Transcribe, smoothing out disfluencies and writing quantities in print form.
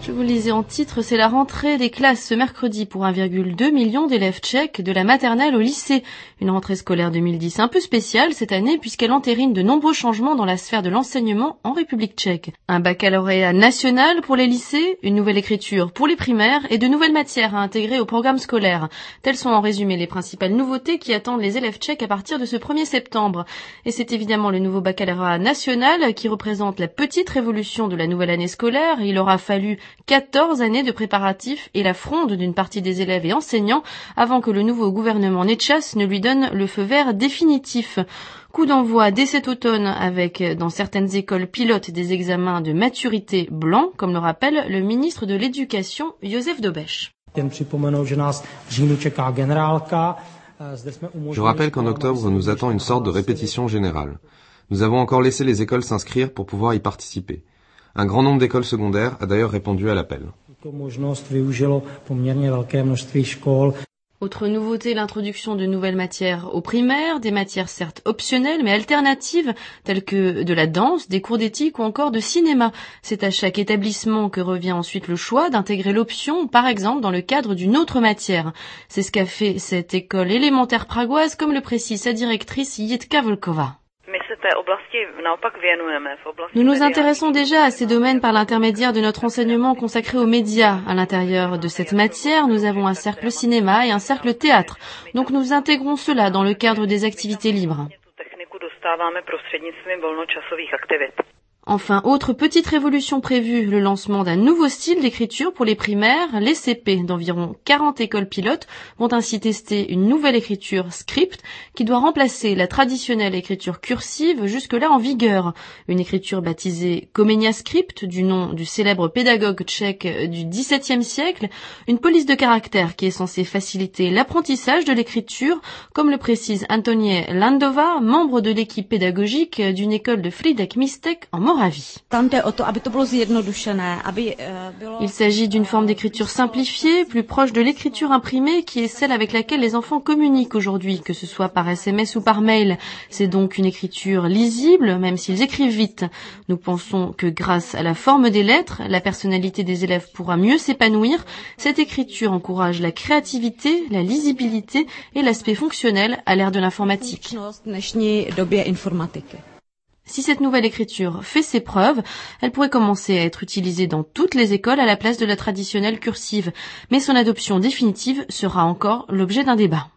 Je vous le lisais en titre, c'est la rentrée des classes ce mercredi pour 1,2 million d'élèves tchèques de la maternelle au lycée. Une rentrée scolaire 2010 un peu spéciale cette année puisqu'elle entérine de nombreux changements dans la sphère de l'enseignement en République tchèque. Un baccalauréat national pour les lycées, une nouvelle écriture pour les primaires et de nouvelles matières à intégrer au programme scolaire. Telles sont en résumé les principales nouveautés qui attendent les élèves tchèques à partir de ce 1er septembre. Et c'est évidemment le nouveau baccalauréat national qui représente la petite révolution de la nouvelle année scolaire. Il aura fallu 14 années de préparatifs et la fronde d'une partie des élèves et enseignants avant que le nouveau gouvernement Nečas ne lui donne le feu vert définitif. Coup d'envoi dès cet automne avec, dans certaines écoles pilotes, des examens de maturité blancs, comme le rappelle le ministre de l'Éducation, Josef Dobeš. Je rappelle qu'en octobre nous attend une sorte de répétition générale. Nous avons encore laissé les écoles s'inscrire pour pouvoir y participer. Un grand nombre d'écoles secondaires a d'ailleurs répondu à l'appel. Autre nouveauté, l'introduction de nouvelles matières aux primaires, des matières certes optionnelles mais alternatives, telles que de la danse, des cours d'éthique ou encore de cinéma. C'est à chaque établissement que revient ensuite le choix d'intégrer l'option, par exemple dans le cadre d'une autre matière. C'est ce qu'a fait cette école élémentaire pragoise, comme le précise sa directrice Jitka Vlková. Nous nous intéressons déjà à ces domaines par l'intermédiaire de notre enseignement consacré aux médias. À l'intérieur de cette matière, nous avons un cercle cinéma et un cercle théâtre. Donc nous intégrons cela dans le cadre des activités libres. Enfin, autre petite révolution prévue, le lancement d'un nouveau style d'écriture pour les primaires. Les CP d'environ 40 écoles pilotes vont ainsi tester une nouvelle écriture script qui doit remplacer la traditionnelle écriture cursive jusque-là en vigueur. Une écriture baptisée Comenia Script, du nom du célèbre pédagogue tchèque du XVIIe siècle. Une police de caractère qui est censée faciliter l'apprentissage de l'écriture, comme le précise Antonie Landová, membre de l'équipe pédagogique d'une école de Frýdek Místek en Moravie. Il s'agit d'une forme d'écriture simplifiée, plus proche de l'écriture imprimée, qui est celle avec laquelle les enfants communiquent aujourd'hui, que ce soit par SMS ou par mail. C'est donc une écriture lisible, même s'ils écrivent vite. Nous pensons que grâce à la forme des lettres, la personnalité des élèves pourra mieux s'épanouir. Cette écriture encourage la créativité, la lisibilité et l'aspect fonctionnel à l'ère de l'informatique. Si cette nouvelle écriture fait ses preuves, elle pourrait commencer à être utilisée dans toutes les écoles à la place de la traditionnelle cursive, mais son adoption définitive sera encore l'objet d'un débat.